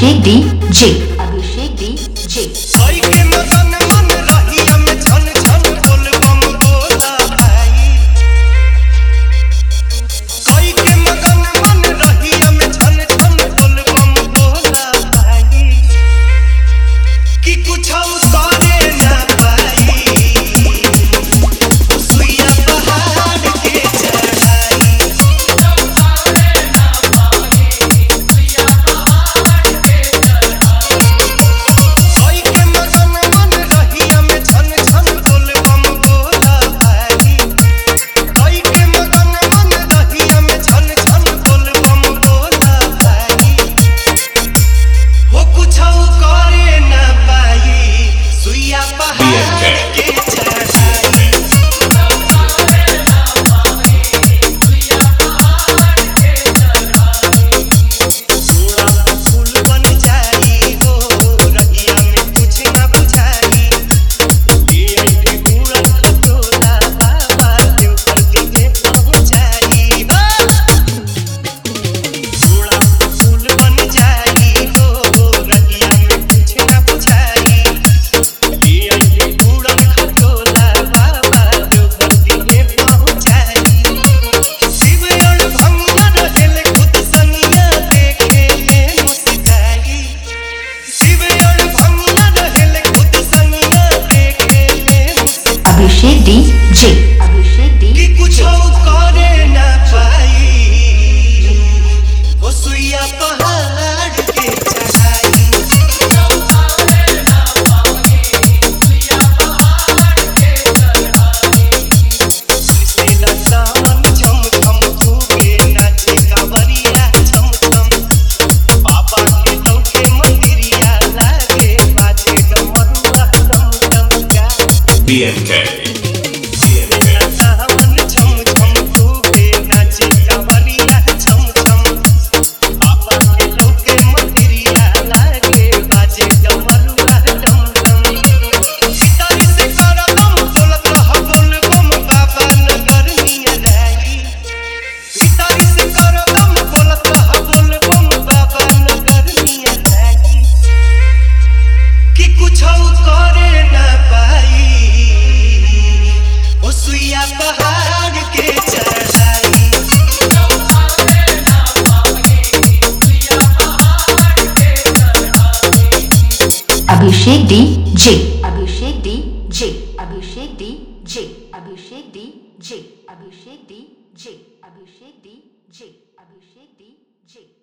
Abhishek DJ, Abhishek DJ। साई के मगन मन रहिया में छन छन बोल बम बोला भाई। साई के मगन मन रहिया में छन छन बोल बम बोला भाई। कि कुछ करे ना पाई सुइया पहाड़ के चढ़ाई। साई के मगन मन रहिया में छन छन बोल बम बोला भाई। साई के मगन मन रहिया में छन छन बोल बम बोला भाई। हो कुछ करे ना पाई सुइया पहाड़ के चढ़ाई। पूरा फूल बन जाई हो रहिया में कुछ ना बुझाई। ये पूरा खटोला बाबा देव पर दिखे पहुंचाई। पूरा फूल बन जाई हो रहिया में कुछ ना बुझाई। ये पूरा खटोला बाबा देव पर दिखे पहुंचाई। शिव और भंगा रहेले खुद सनिया देखे में मुस्काई। शिव और भंगा रहेले खुद सनिया देखे में मुस्काई। अभिषेक DJ, अभिषेक कि कुछ DJ। करे ना पाई ओ सुइया पहाड़ के चढ़ाई। कृष्ण सावन झम झम खूबे नाचे कांवरिया झम झम। बाबा के लौके मंदिरिया लागे बाजे डमरुआ डम डम गा। BNK. सावन झम झम खूबे नाचे कांवरिया झम झम। बाबा के लौके मंदिरिया लागे बाजे डमरुआ डम डम। सितारी से करदम बोलत रह बोल बम बाबा नगर निया जाई। सितारी से करदम बोलत रह बोल बम बाबा नगर निया जाई। कि कुछ करे ना पाई ओ सुइया पहाड़ के चढ़ाई। Abhishek DJ, Abhishek DJ, Abhishek DJ, Abhishek DJ, Abhishek DJ, Abhishek DJ, Abhishek DJ।